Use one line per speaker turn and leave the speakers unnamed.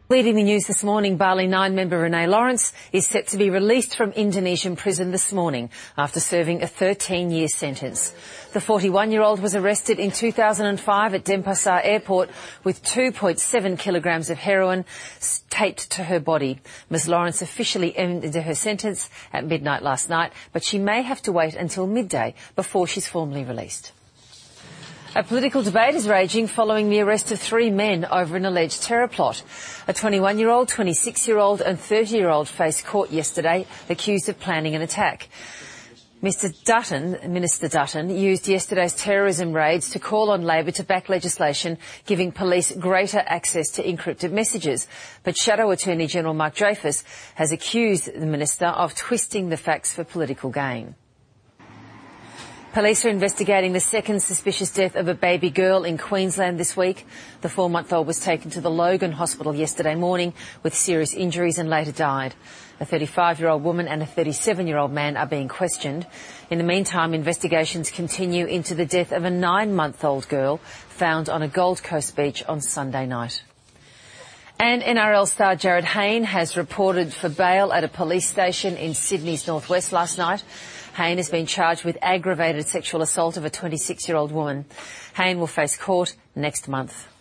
Leading the news this morning, Bali 9 member Renee Lawrence is set to be released from Indonesian prison this morning after serving a 13-year sentence. The 41-year-old was arrested in 2005 at Denpasar Airport with 2.7 kilograms of heroin taped to her body. Ms Lawrence officially ended her sentence at midnight last night, but she may have to wait until midday before she's formally released. A political debate is raging following the arrest of 3 men over an alleged terror plot. A 21-year-old, 26-year-old and 30-year-old faced court yesterday accused of planning an attack. Minister Dutton, used yesterday's terrorism raids to call on Labor to back legislation giving police greater access to encrypted messages. But Shadow Attorney General Mark Dreyfus has accused the minister of twisting the facts for political gain. Police are investigating the second suspicious death of a baby girl in Queensland this week. The 4-month-old was taken to the Logan Hospital yesterday morning with serious injuries and later died. A 35-year-old woman and a 37-year-old man are being questioned. In the meantime, investigations continue into the death of a 9-month-old girl found on a Gold Coast beach on Sunday night. And NRL star Jarryd Hayne has reported for bail at a police station in Sydney's northwest last night. Hayne has been charged with aggravated sexual assault of a 26-year-old woman. Hayne will face court next month.